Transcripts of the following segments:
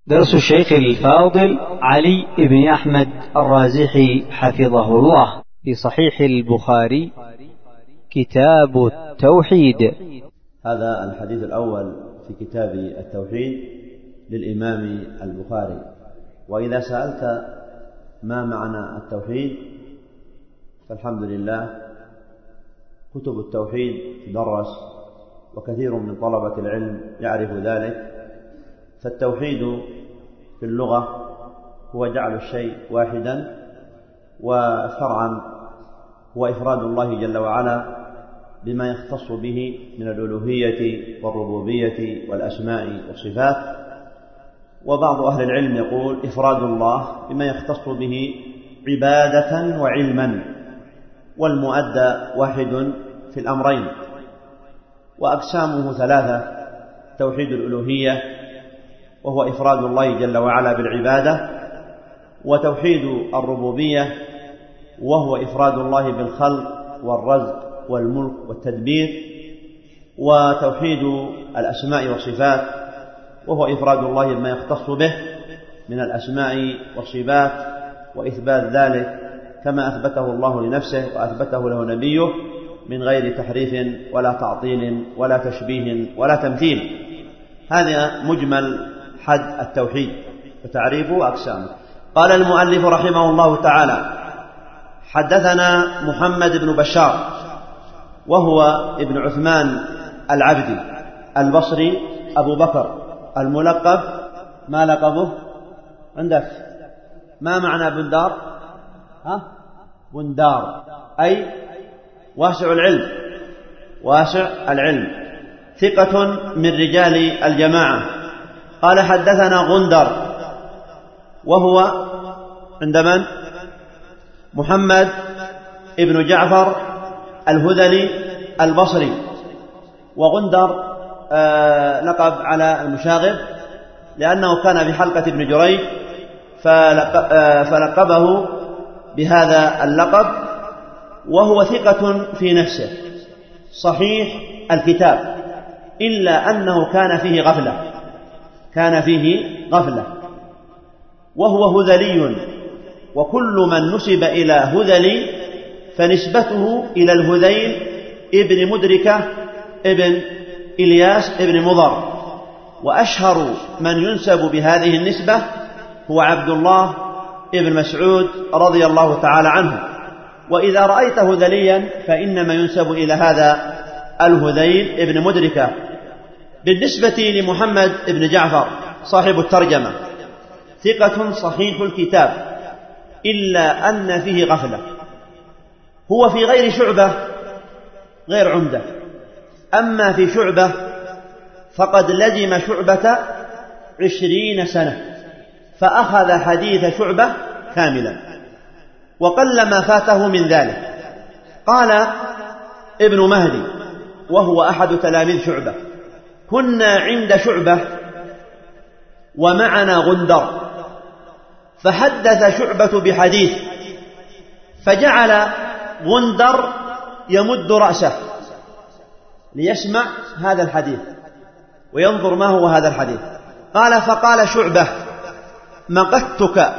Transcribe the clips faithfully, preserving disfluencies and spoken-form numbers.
درس الشيخ الفاضل علي بن أحمد الرازحي حفظه الله في صحيح البخاري كتاب التوحيد. هذا الحديث الأول في كتاب التوحيد للإمام البخاري. وإذا سألت ما معنى التوحيد فالحمد لله كتب التوحيد تدرس وكثير من طلبة العلم يعرف ذلك. فالتوحيد في اللغة هو جعل الشيء واحدا، وشرعا هو إفراد الله جل وعلا بما يختص به من الألوهية والربوبية والأسماء والصفات. وبعض أهل العلم يقول إفراد الله بما يختص به عبادة وعلما، والمؤدى واحد في الأمرين. وأقسامه ثلاثة: توحيد الألوهية وهو إفراد الله جل وعلا بالعبادة، وتوحيد الربوبية وهو إفراد الله بالخلق والرزق والملك والتدبير، وتوحيد الأسماء والصفات وهو إفراد الله بما يختص به من الأسماء والصفات وإثبات ذلك كما أثبته الله لنفسه وأثبته له نبيه من غير تحريف ولا تعطيل ولا تشبيه ولا تمثيل. هذا مجمل حد التوحيد وتعريفه وأقسامه. قال المؤلف رحمه الله تعالى: حدثنا محمد بن بشار وهو ابن عثمان العبدي البصري أبو بكر الملقب، ما لقبه عندك؟ ما معنى بندار؟ ها؟ بندار أي واسع العلم، واسع العلم، ثقة من رجال الجماعة. قال حدثنا غندر وهو عند من؟ محمد ابن جعفر الهذلي البصري. وغندر آه لقب على المشاغب لأنه كان في حلقة ابن جريج فلقبه بهذا اللقب. وهو ثقة في نفسه صحيح الكتاب، إلا أنه كان فيه غفلة كان فيه غفلة وهو هذلي، وكل من نسب إلى هذلي فنسبته إلى الهذيل ابن مدركة ابن إلياس ابن مضر. وأشهر من ينسب بهذه النسبة هو عبد الله ابن مسعود رضي الله تعالى عنه. وإذا رأيت هذليا فإنما ينسب إلى هذا الهذيل ابن مدركة. بالنسبة لمحمد ابن جعفر صاحب الترجمة ثقة صحيح الكتاب، إلا أن فيه غفلة. هو في غير شعبة غير عمدة، أما في شعبة فقد لزم شعبة عشرين سنة فأخذ حديث شعبة كاملا، وقل ما فاته من ذلك. قال ابن مهدي وهو أحد تلاميذ شعبة: كنا عند شعبة ومعنا غندر، فحدث شعبة بحديث، فجعل غندر يمد رأسه ليسمع هذا الحديث وينظر ما هو هذا الحديث. قال: فقال شعبة: مقتك،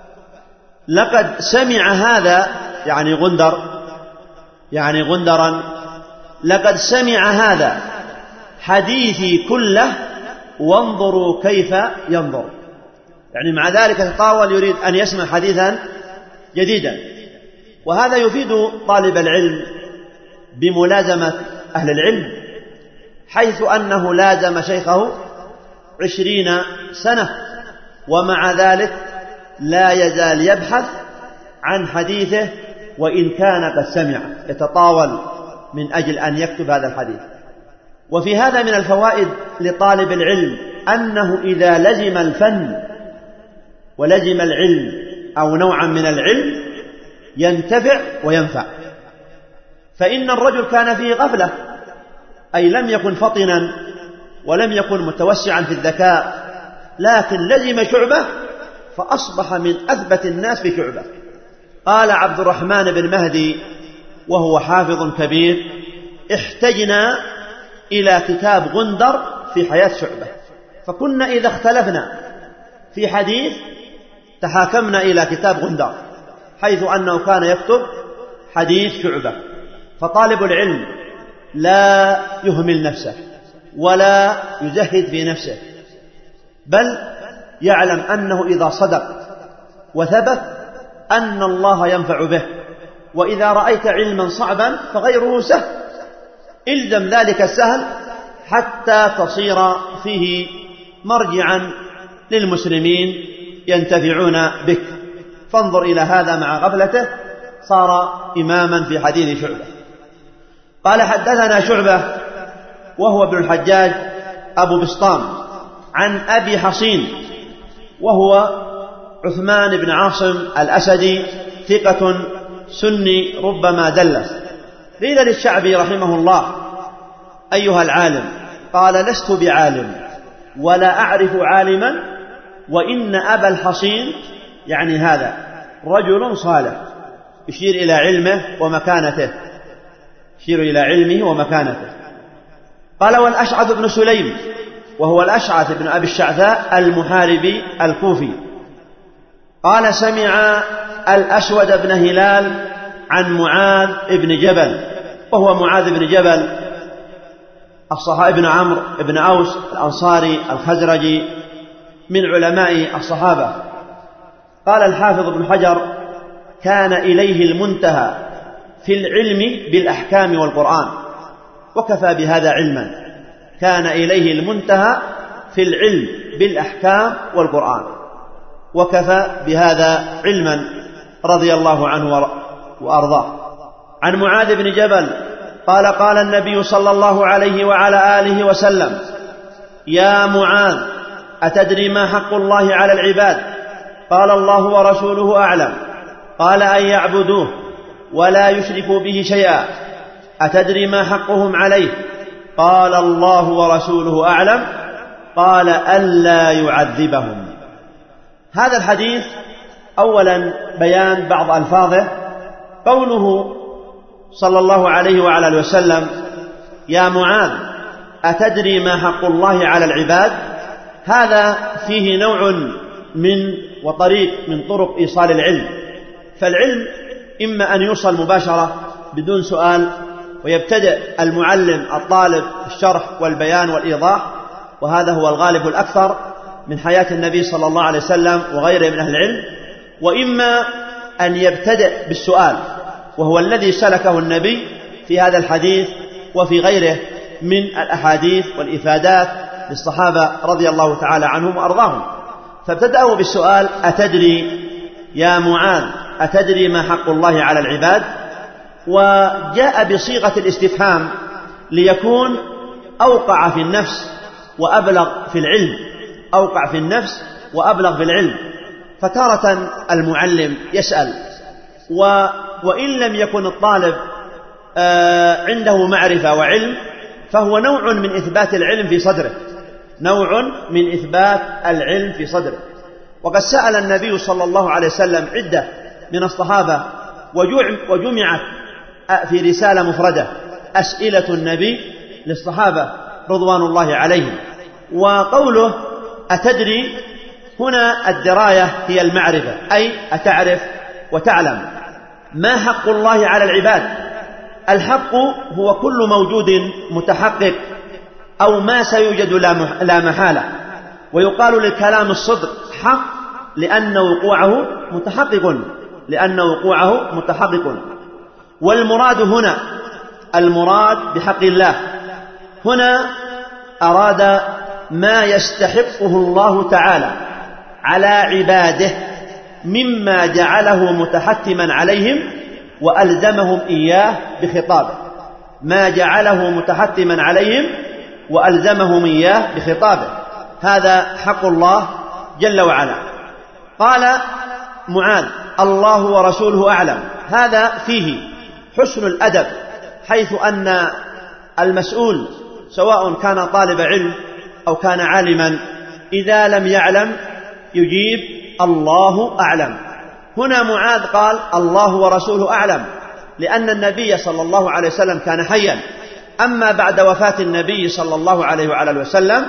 لقد سمع هذا، يعني غندر يعني غندرا لقد سمع هذا حديثي كله، وانظروا كيف ينظر. يعني مع ذلك تطاول يريد أن يسمع حديثا جديدا. وهذا يفيد طالب العلم بملازمة أهل العلم، حيث أنه لازم شيخه عشرين سنة، ومع ذلك لا يزال يبحث عن حديثه وإن كان قد سمع، يتطاول من أجل أن يكتب هذا الحديث. وفي هذا من الفوائد لطالب العلم أنه إذا لزم الفن ولزم العلم أو نوعا من العلم ينتفع وينفع. فإن الرجل كان فيه غفلة، أي لم يكن فطنا ولم يكن متوسعا في الذكاء، لكن لزم شعبة فأصبح من أثبت الناس في شعبة. قال عبد الرحمن بن مهدي وهو حافظ كبير: احتجنا إلى كتاب غندر في حياة شعبة، فكنا إذا اختلفنا في حديث تحاكمنا إلى كتاب غندر، حيث أنه كان يكتب حديث شعبة. فطالب العلم لا يهمل نفسه ولا يزهد في نفسه، بل يعلم أنه إذا صدق وثبت أن الله ينفع به. وإذا رأيت علما صعبا فغيره سهل، إلزم ذلك السهل حتى تصير فيه مرجعا للمسلمين ينتفعون بك. فانظر إلى هذا مع غفلته، صار إماما في حديث شعبة. قال حدثنا شعبة وهو ابن الحجاج أبو بسطام عن أبي حصين وهو عثمان بن عاصم الأسدي، ثقة سني ربما دلس. قيل للشعبي رحمه الله: أيها العالم؟ قال: لست بعالم ولا أعرف عالما، وإن أبا الحصين يعني هذا رجل صالح، يشير إلى علمه ومكانته، يشير إلى علمه ومكانته. قال: والأشعث بن سليم وهو الأشعث بن أبي الشعثاء المحاربي الكوفي، قال: سمع الأسود بن هلال عن معاذ بن جبل، وهو معاذ بن جبل الصحابي بن عمرو بن أوس الأنصاري الخزرجي من علماء الصحابة. قال الحافظ ابن حجر: كان إليه المنتهى في العلم بالأحكام والقرآن، وكفى بهذا علما. كان إليه المنتهى في العلم بالأحكام والقرآن، وكفى بهذا علما، رضي الله عنه وأرضاه. عن معاذ بن جبل قال: قال النبي صلى الله عليه وعلى آله وسلم: يا معاذ، أتدري ما حق الله على العباد؟ قال: الله ورسوله أعلم. قال: أن يعبدوه ولا يشركوا به شيئا. أتدري ما حقهم عليه؟ قال: الله ورسوله أعلم. قال: ألا يعذبهم. هذا الحديث أولا بيان بعض ألفاظه. قوله صلى الله عليه وعلى آله وسلم: يا معاذ، أتدري ما حق الله على العباد؟ هذا فيه نوع من وطريق من طرق إيصال العلم. فالعلم إما أن يوصل مباشرة بدون سؤال، ويبتدئ المعلم الطالب الشرح والبيان والإيضاح، وهذا هو الغالب الأكثر من حياة النبي صلى الله عليه وسلم وغيره من أهل العلم. وإما أن يبتدئ بالسؤال، وهو الذي سلكه النبي في هذا الحديث وفي غيره من الأحاديث والإفادات للصحابة رضي الله تعالى عنهم وأرضاهم. فابتدأوا بالسؤال: أتدري يا معاذ، أتدري ما حق الله على العباد؟ وجاء بصيغة الاستفهام ليكون أوقع في النفس وأبلغ في العلم، أوقع في النفس وأبلغ في العلم. فتارة المعلم يسأل، و وإن لم يكن الطالب عنده معرفة وعلم، فهو نوع من إثبات العلم في صدره، نوع من إثبات العلم في صدره. وقد سأل النبي صلى الله عليه وسلم عدة من الصحابة، وجمعت في رسالة مفردة أسئلة النبي للصحابة رضوان الله عليهم. وقوله أتدري هنا الدراية هي المعرفة، أي أتعرف وتعلم. ما حق الله على العباد؟ الحق هو كل موجود متحقق أو ما سيوجد لا محالة. ويقال للكلام الصدق حق لأن وقوعه متحقق، لأن وقوعه متحقق. والمراد هنا المراد بحق الله هنا أراد ما يستحقه الله تعالى على عباده مما جعله متحتما عليهم وألزمهم إياه بخطابه، ما جعله متحتما عليهم وألزمهم إياه بخطابه، هذا حق الله جل وعلا. قال معاذ: الله ورسوله أعلم. هذا فيه حسن الأدب، حيث أن المسؤول سواء كان طالب علم أو كان عالما إذا لم يعلم يجيب الله أعلم. هنا معاذ قال: الله ورسوله أعلم، لأن النبي صلى الله عليه وسلم كان حيا. أما بعد وفاة النبي صلى الله عليه وعلى وسلم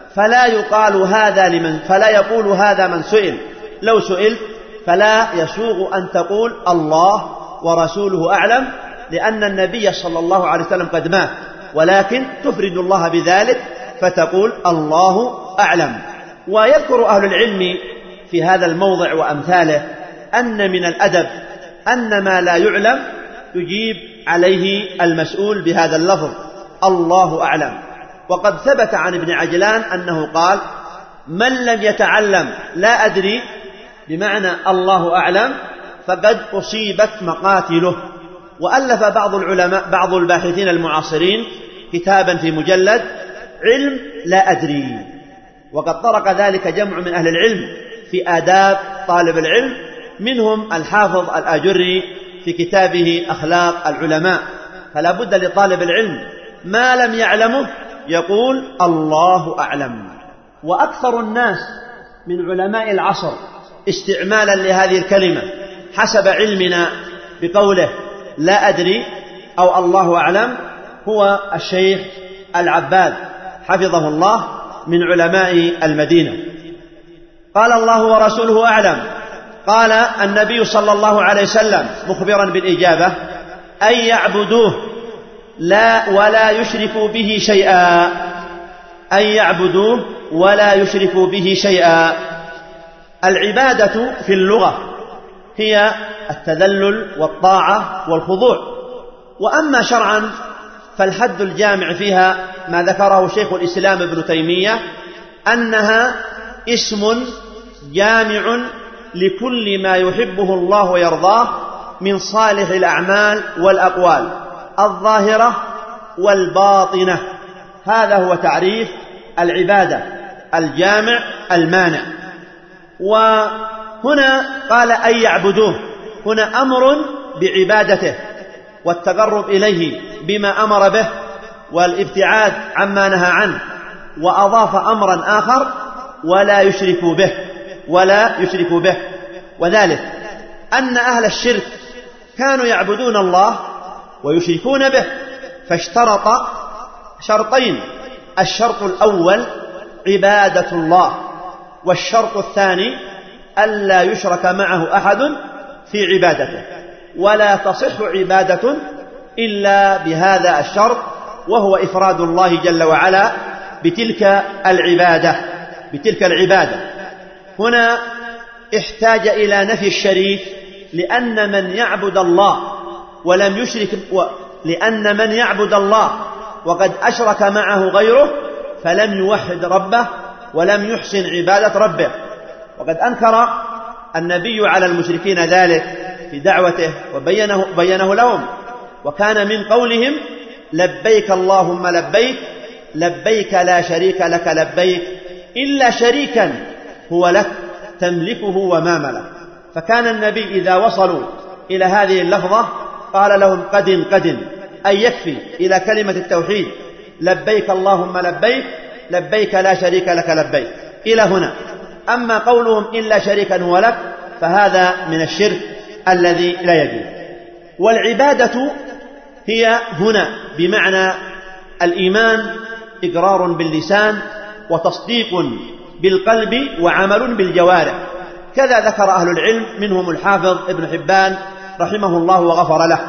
فلا يقال هذا لمن فلا يقول هذا من سئل. لو سئلت فلا يسوغ أن تقول الله ورسوله أعلم، لأن النبي صلى الله عليه وسلم قد مات، ولكن تفرد الله بذلك فتقول الله أعلم. ويذكر أهل العلم في هذا الموضع وأمثاله أن من الأدب أن ما لا يعلم يجيب عليه المسؤول بهذا اللفظ الله أعلم. وقد ثبت عن ابن عجلان أنه قال: من لم يتعلم لا أدري بمعنى الله أعلم فقد أصيبت مقاتله. وألف بعض العلماء بعض الباحثين المعاصرين كتابا في مجلد علم لا أدري، وقد طرق ذلك جمع من أهل العلم في آداب طالب العلم، منهم الحافظ الآجري في كتابه أخلاق العلماء. فلا بد لطالب العلم ما لم يعلمه يقول الله أعلم. وأكثر الناس من علماء العصر استعمالا لهذه الكلمة حسب علمنا بقوله لا أدري أو الله أعلم هو الشيخ العباد حفظه الله من علماء المدينة. قال الله ورسوله أعلم. قال النبي صلى الله عليه وسلم مخبرا بالإجابة: أن يعبدوه لا ولا يشركوا به شيئا. أن يعبدوه ولا يشركوا به شيئا. العبادة في اللغة هي التذلل والطاعة والخضوع، وأما شرعا فالحد الجامع فيها ما ذكره شيخ الإسلام ابن تيمية أنها اسم جامع لكل ما يحبه الله ويرضاه من صالح الأعمال والأقوال الظاهرة والباطنة. هذا هو تعريف العبادة الجامع المانع. وهنا قال أن يعبدوه، هنا أمر بعبادته والتقرب إليه بما أمر به والابتعاد عما نهى عنه، وأضاف أمرا آخر ولا يشركوا به ولا يشركوا به وذلك أن أهل الشرك كانوا يعبدون الله ويشركون به، فاشترط شرطين: الشرط الأول عبادة الله، والشرط الثاني ألا يشرك معه أحد في عبادته، ولا تصح عبادة إلا بهذا الشرط، وهو إفراد الله جل وعلا بتلك العبادة بتلك العبادة. هنا احتاج إلى نفي الشريك، لأن من يعبد الله ولم يشرك و... لأن من يعبد الله وقد أشرك معه غيره فلم يوحد ربه ولم يحسن عبادة ربه. وقد أنكر النبي على المشركين ذلك في دعوته وبينه بينه لهم، وكان من قولهم: لبيك اللهم لبيك لبيك لا شريك لك لبيك إلا شريكا هو لك تملكه وما ملك. فكان النبي إذا وصلوا إلى هذه اللفظة قال لهم: قد قد أي يكفي إلى كلمة التوحيد لبيك اللهم لبيك لبيك لا شريك لك لبيك إلى هنا. أما قولهم إلا شريكا هو لك فهذا من الشرك الذي لا يجوز. والعبادة هي هنا بمعنى الإيمان، إقرار باللسان وتصديق بالقلب وعمل بالجوارح. كذا ذكر أهل العلم منهم الحافظ ابن حبان رحمه الله وغفر له.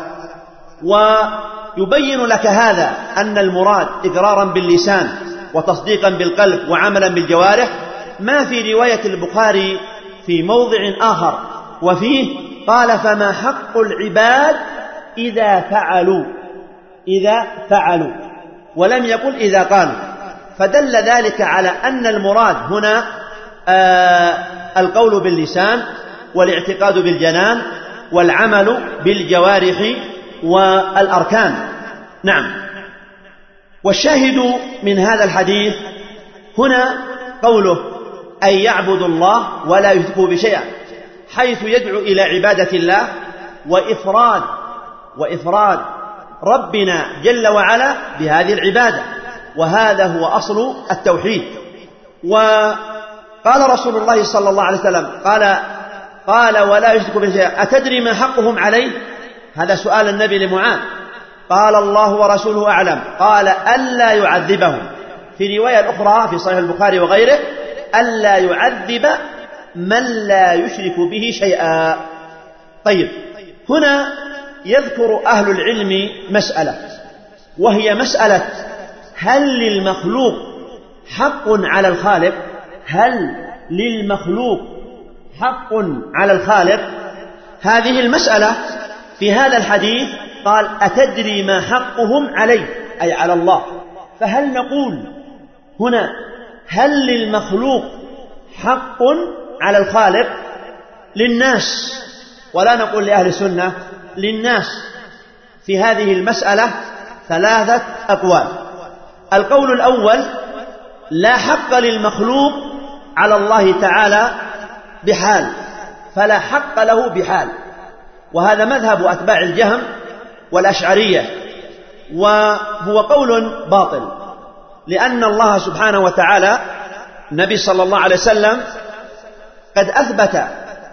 ويبين لك هذا أن المراد إقرارا باللسان وتصديقا بالقلب وعملا بالجوارح ما في رواية البخاري في موضع آخر، وفيه قال: فما حق العباد إذا فعلوا إذا فعلوا ولم يقل إذا قالوا، فدل ذلك على أن المراد هنا آه القول باللسان والاعتقاد بالجنان والعمل بالجوارح والأركان. نعم. والشاهد من هذا الحديث هنا قوله أن يعبدوا الله ولا يشركوا بشيئا، حيث يدعو إلى عبادة الله وإفراد وإفراد ربنا جل وعلا بهذه العبادة، وهذا هو أصل التوحيد. وقال رسول الله صلى الله عليه وسلم قال قال ولا يشركوا بشيئا: أتدري ما حقهم عليه؟ هذا سؤال النبي لمعاذ. قال: الله ورسوله أعلم. قال: ألا يعذبهم في رواية الأخرى في صحيح البخاري وغيره ألا يعذب من لا يشرك به شيئا. طيب، هنا يذكر أهل العلم مسألة، وهي مسألة هل للمخلوق حق على الخالق؟ هل للمخلوق حق على الخالق؟ هذه المسألة في هذا الحديث قال أتدري ما حقهم عليه، أي على الله. فهل نقول هنا هل للمخلوق حق على الخالق؟ للناس، ولا نقول لأهل السنة، للناس في هذه المسألة ثلاثة أقوال. القول الأول: لا حق للمخلوق على الله تعالى بحال، فلا حق له بحال، وهذا مذهب أتباع الجهم والأشعرية، وهو قول باطل، لأن الله سبحانه وتعالى النبي صلى الله عليه وسلم قد أثبت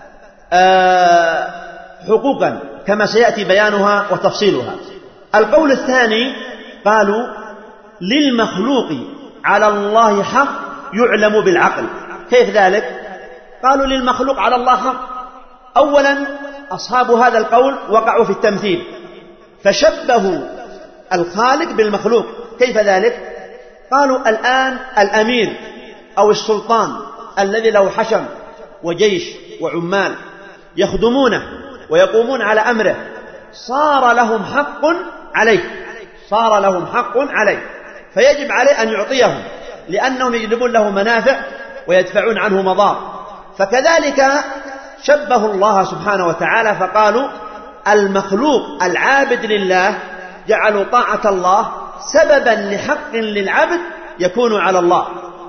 حقوقا كما سيأتي بيانها وتفصيلها. القول الثاني قالوا للمخلوق على الله حق يعلم بالعقل. كيف ذلك؟ قالوا للمخلوق على الله حق. أولا أصحاب هذا القول وقعوا في التمثيل، فشبهوا الخالق بالمخلوق. كيف ذلك؟ قالوا الآن الأمير أو السلطان الذي له حشم وجيش وعمال يخدمونه ويقومون على أمره صار لهم حق عليه، صار لهم حق عليه، فيجب عليه أن يعطيهم، لأنهم يجلبون له منافع ويدفعون عنه مضار. فكذلك شبهوا الله سبحانه وتعالى فقالوا المخلوق العابد لله جعلوا طاعة الله سببا لحق للعبد يكون على الله،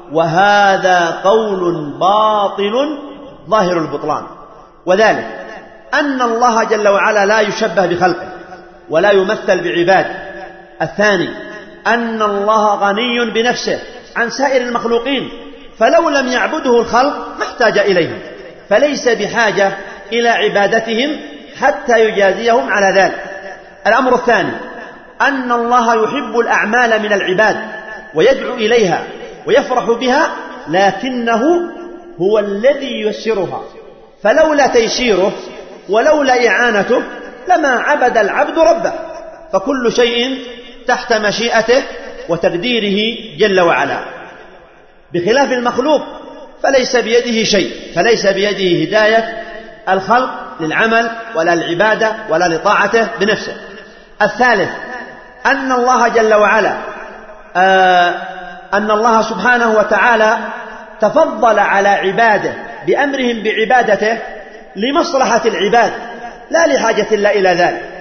وهذا قول باطل ظاهر البطلان. وذلك أن الله جل وعلا لا يشبه بخلقه ولا يمثل بعباده. الثاني أن الله غني بنفسه عن سائر المخلوقين، فلو لم يعبده الخلق ما احتاج إليهم، فليس بحاجة إلى عبادتهم حتى يجازيهم على ذلك. الأمر الثاني أن الله يحب الأعمال من العباد ويدعو إليها ويفرح بها، لكنه هو الذي ييسرها، فلولا تيسيره ولولا إعانته لما عبد العبد ربه، فكل شيء تحت مشيئته وتقديره جل وعلا، بخلاف المخلوق فليس بيده شيء، فليس بيده هداية الخلق للعمل ولا العبادة ولا لطاعته بنفسه. الثالث أن الله جل وعلا آه أن الله سبحانه وتعالى تفضل على عباده بأمرهم بعبادته لمصلحة العباد لا لحاجة إلا إلى ذلك،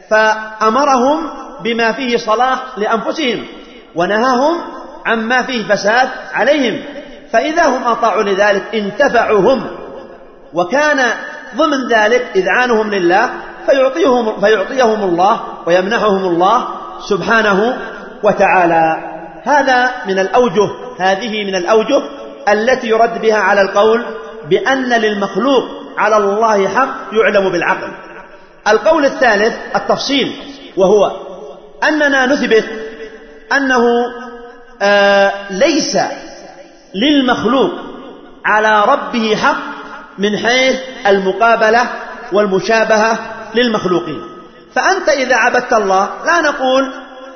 فأمرهم بما فيه صلاح لأنفسهم ونهاهم عما فيه فساد عليهم، فإذا هم أطاعوا لذلك انتفعوا هم، وكان ضمن ذلك إذعانهم لله فيعطيهم, فيعطيهم الله ويمنحهم الله سبحانه وتعالى. هذا من الأوجه هذه من الأوجه التي يرد بها على القول بأن للمخلوق على الله حق يعلم بالعقل. القول الثالث التفصيل، وهو أننا نثبت أنه آه ليس للمخلوق على ربه حق من حيث المقابلة والمشابهة للمخلوقين. فأنت إذا عبدت الله لا نقول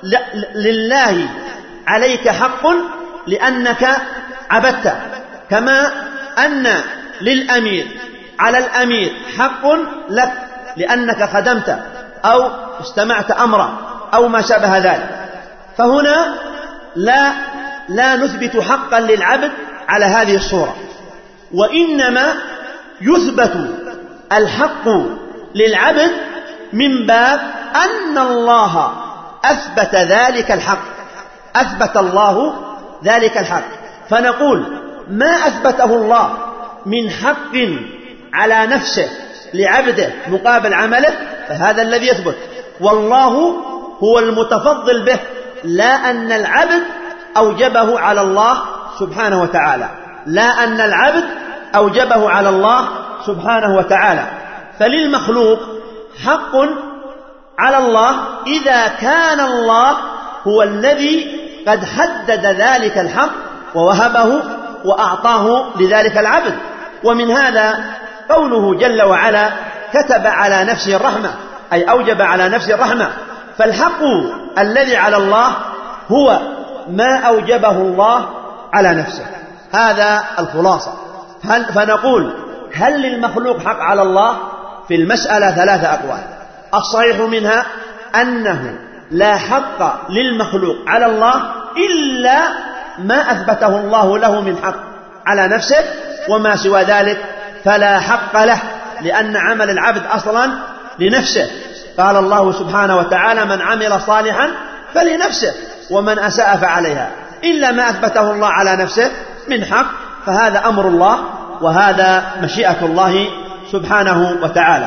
لله عليك حق لأنك عبدت، كما أن للأمير على الأمير حق لك لأنك خدمت أو استمعت أمره أو ما شابه ذلك. فهنا لا لا نثبت حقا للعبد على هذه الصورة، وإنما يثبت الحق للعبد من باب أن الله أثبت ذلك الحق، أثبت الله ذلك الحق، فنقول ما أثبته الله من حق على نفسه لعبده مقابل عمله فهذا الذي يثبت، والله هو المتفضل به، لا أن العبد أوجبه على الله سبحانه وتعالى، لا أن العبد أوجبه على الله سبحانه وتعالى. فللمخلوق حق على الله إذا كان الله هو الذي قد حدد ذلك الحق ووهبه وأعطاه لذلك العبد. ومن هذا قوله جل وعلا كتب على نفسه الرحمة، أي أوجب على نفسه الرحمة. فالحق الذي على الله هو ما أوجبه الله على نفسه. هذا الخلاصة. هل فنقول هل للمخلوق حق على الله؟ في المسألة ثلاثة أقوال. الصحيح منها أنه لا حق للمخلوق على الله إلا ما أثبته الله له من حق على نفسه، وما سوى ذلك فلا حق له، لأن عمل العبد أصلا لنفسه. قال الله سبحانه وتعالى من عمل صالحا فلنفسه ومن أساء فعليها، إلا ما أثبته الله على نفسه من حق، فهذا أمر الله وهذا مشيئة الله سبحانه وتعالى.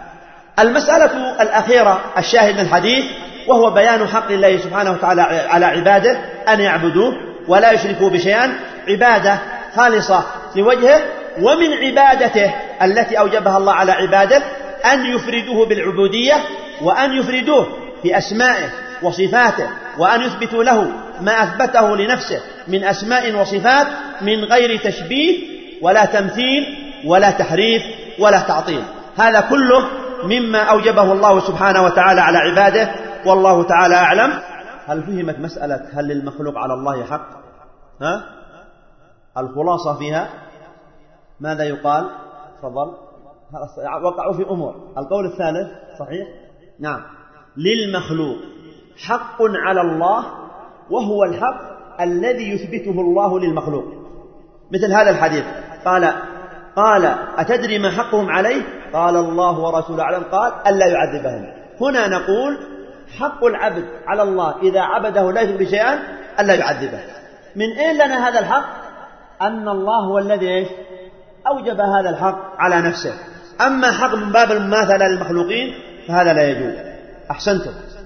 المسألة الأخيرة الشاهد من الحديث، وهو بيان حق الله سبحانه وتعالى على عباده أن يعبدوه ولا يشركوا بشيئا، عبادة خالصة لوجهه. ومن عبادته التي أوجبها الله على عباده أن يفردوه بالعبودية، وأن يفردوه بأسمائه وصفاته، وأن يثبتوا له ما أثبته لنفسه من أسماء وصفات من غير تشبيه ولا تمثيل ولا تحريف ولا تعطيل. هذا كله مما أوجبه الله سبحانه وتعالى على عباده، والله تعالى أعلم. هل فهمت مسألة هل للمخلوق على الله حق؟ ها؟ الخلاصة فيها ماذا يقال؟ تفضل. وقعوا في أمور. القول الثالث صحيح؟ نعم، للمخلوق حق على الله، وهو الحق الذي يثبته الله للمخلوق. مثل هذا الحديث قال قال أتدري ما حقهم عليه؟ قال الله ورسوله أعلم. قال ألا يعذبهم. هنا نقول حق العبد على الله إذا عبده لا يشرك بشيئا ألا يعذبه. من أين لنا هذا الحق؟ أن الله هو الذي أوجب هذا الحق على نفسه. أما حق من باب المماثلة للمخلوقين فهذا لا يجوز. أحسنتم.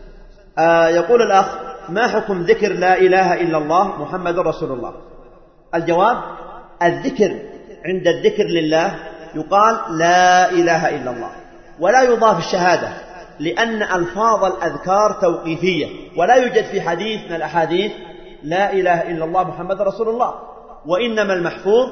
آه يقول الأخ ما حكم ذكر لا إله إلا الله محمد رسول الله؟ الجواب الذكر عند الذكر لله يقال لا إله إلا الله، ولا يضاف الشهادة، لأن ألفاظ الأذكار توقيفية، ولا يوجد في حديث من الأحاديث لا إله إلا الله محمد رسول الله. وإنما المحفوظ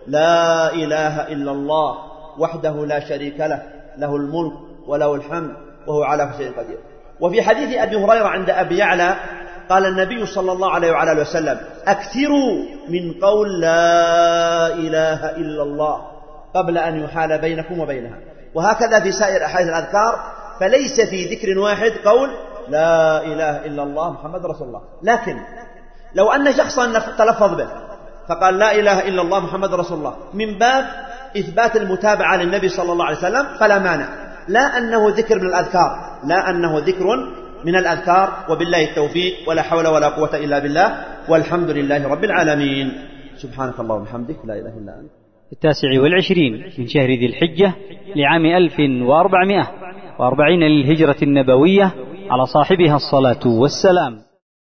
لا إله إلا الله وحده لا شريك له، له الملك وله الحمد وهو على كل شيء قدير. وفي حديث أبي هريرة عند أبي يعلى قال النبي صلى الله عليه وعلى وسلم أكثروا من قول لا إله إلا الله قبل أن يحال بينكم وبينها. وهكذا في سائر أحاديث الأذكار، فليس في ذكر واحد قول لا إله إلا الله محمد رسول الله. لكن لو أن شخصا تلفظ به فقال لا إله إلا الله محمد رسول الله من باب إثبات المتابعة للنبي صلى الله عليه وسلم فلا مانع، لا أنه ذكر من الأذكار، لا أنه ذكر من الأذكار. وبالله التوفيق، ولا حول ولا قوة إلا بالله، والحمد لله رب العالمين. سبحانك اللهم وبحمدك لا إله إلا أنت. التاسع والعشرين من شهر ذي الحجة لعام ألف وأربعمائة وأربعين للهجرة النبوية، على صاحبها الصلاة والسلام.